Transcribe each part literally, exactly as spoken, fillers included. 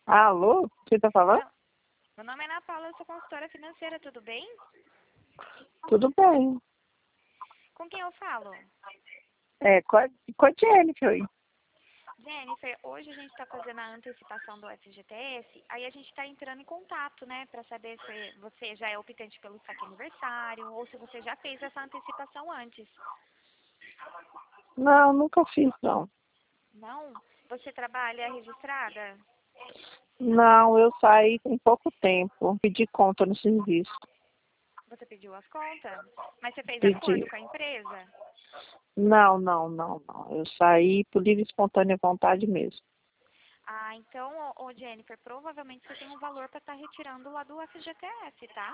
Alô? Quem tá falando? Não, meu nome é Ana Paula, eu sou consultora financeira, tudo bem? Tudo bem. Com quem eu falo? É, com a, com a Jennifer aí. Jennifer, hoje a gente está fazendo a antecipação do F G T S, aí a gente está entrando em contato, né, para saber se você já é optante pelo saque aniversário ou se você já fez essa antecipação antes. Não, nunca fiz, não. Não? Você trabalha registrada? Não, eu saí tem pouco tempo. Pedi conta no serviço. Você pediu as contas? Mas você fez acordo Pedi. com a empresa? Não, não, não, não. Eu saí por livre e espontânea vontade mesmo. Ah, então, ô, ô, Jennifer, provavelmente você tem um valor para estar retirando lá do F G T S, tá?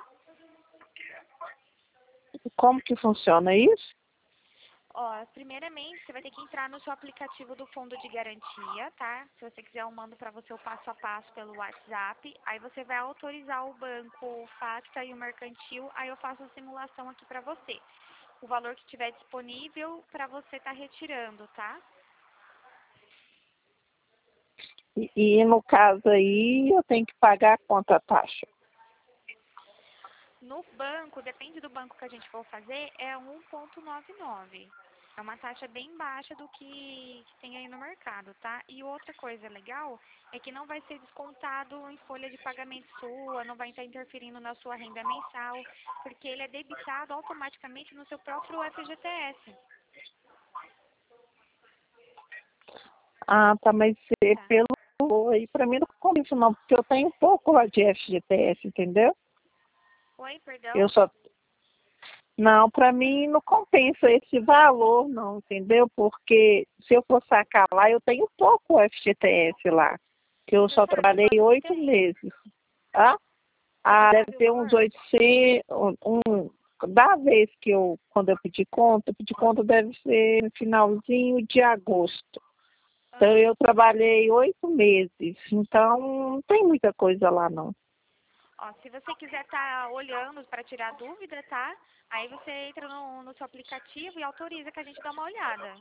Como que funciona isso? Ó, primeiramente, você vai ter que entrar no seu aplicativo do fundo de garantia, tá? Se você quiser, eu mando para você o passo a passo pelo WhatsApp. Aí você vai autorizar o banco, o Facta e o mercantil. Aí eu faço a simulação aqui para você. O valor que tiver disponível para você estar retirando, tá? E, e no caso aí, eu tenho que pagar quanto a taxa? No banco, depende do banco que a gente for fazer, é um ponto noventa e nove. É uma taxa bem baixa do que, que tem aí no mercado, tá? E outra coisa legal é que não vai ser descontado em folha de pagamento sua, não vai estar interferindo na sua renda mensal, porque ele é debitado automaticamente no seu próprio F G T S. Ah, tá, mas é Tá? pelo aí, pra mim não compensa não, porque eu tenho pouco lá de F G T S, entendeu? Oi, perdão? Eu só Não, para mim não compensa esse valor, não, entendeu? Porque se eu for sacar lá, eu tenho pouco F G T S lá, que eu Você só sabe trabalhei quanto que oito tem? meses. Ah, Você ah, deve sabe o ter uns valor? oitocentos, um, um- da vez que eu, quando eu pedi conta, eu pedi conta deve ser no finalzinho de agosto. Então Ah. eu trabalhei oito meses, então não tem muita coisa lá, não. Ó, se você quiser estar olhando para tirar dúvida, tá? Aí você entra no, no seu aplicativo e autoriza que a gente dá uma olhada.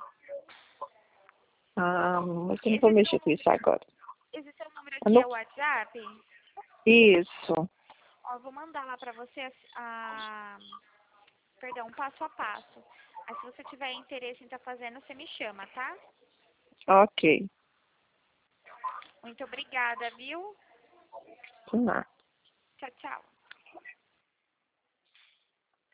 Ah, mas eu não vou Esse mexer com seu, isso agora. esse seu número Eu aqui não- é o WhatsApp? Isso, Ó, eu vou mandar lá para você a, a- perdão, um passo a passo. Aí se você tiver interesse em estar fazendo, você me chama, tá? ok. Muito obrigada, viu? De nada. Tchau, tchau.